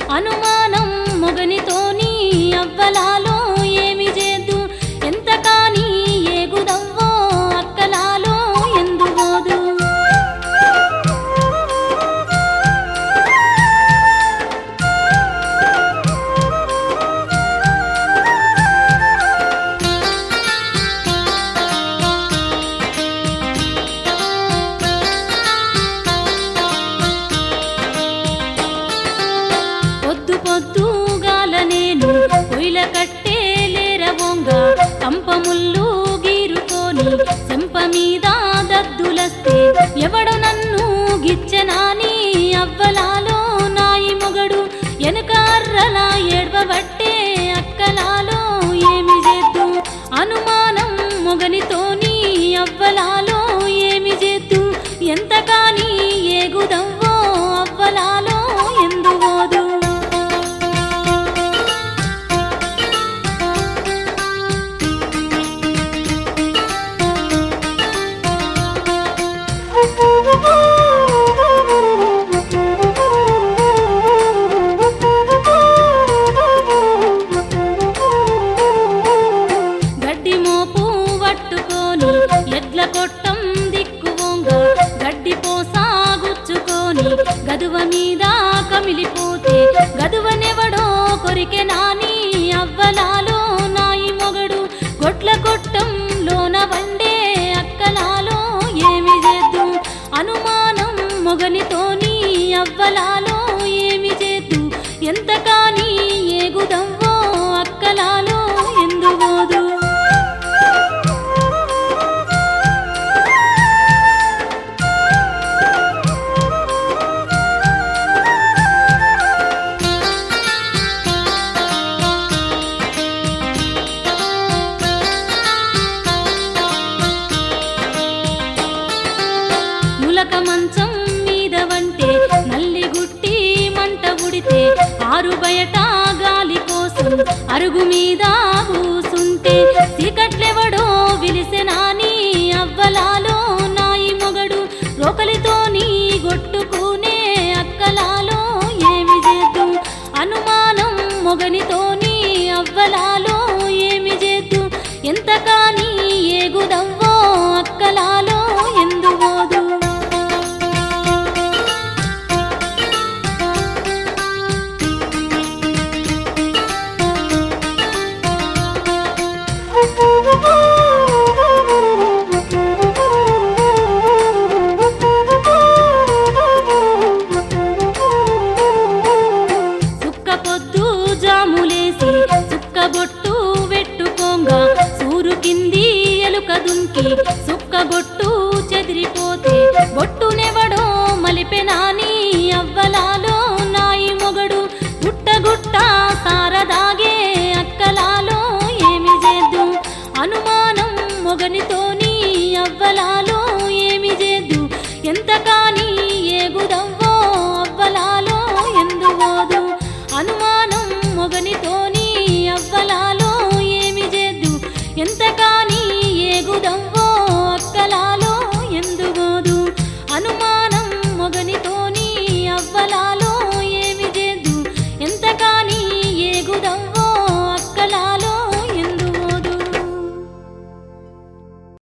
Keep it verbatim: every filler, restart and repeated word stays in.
అనుమానం మొగనితోని అవ్వలాలో ఏమి చేద్దు ఎంత కాని ఏగుదవ్వో అక్కలాలో ఎందుగోదు పొద్దు పొద్దుగాల నేను పొయ్యిల కట్టే లేరవొంగ కంపముళ్ళు గీరుకొని చెంప మీద దద్దులస్తే ఎవడు నన్ను గిచ్చెనాని అవ్వలాలో నాయి మొగడు ఎనకార్రలా ఏడ్వబట్టే అక్కలాలో ఏమి చేద్దు అనుమానం మొగనితోని అవ్వలాలో ఏమి చేద్దు ఎంత కాని ఏగుదవ్వో అవ్వలాలో ఎందుగోదు గడ్డి మోపు పట్టుకొని ఎడ్ల కొట్టం దిక్కువొంగ గడ్డి పోసాగుచ్చుకొని గదువ మీద కమిలిపోతే గదువనెవడో కొరికె నాని అవ్వలాలో నాయి మొగడు గొట్ల కొట్టం లోన వండే అక్కలాలో ఏమి చేద్దు అనుమానం మొగనితోని అవ్వలాలో ఏమి చేద్దు ఎంత కాని ఏగుదవ్వో అక్కలాలో ఎందుగోదు ములక మంచం మీద వంటే నల్లి గుట్టి మంట ఉడితే ఆరు బయట గాలి కోసం అరుగు మీద కూసుంటే చీకట్లెవడో విలిసెనాని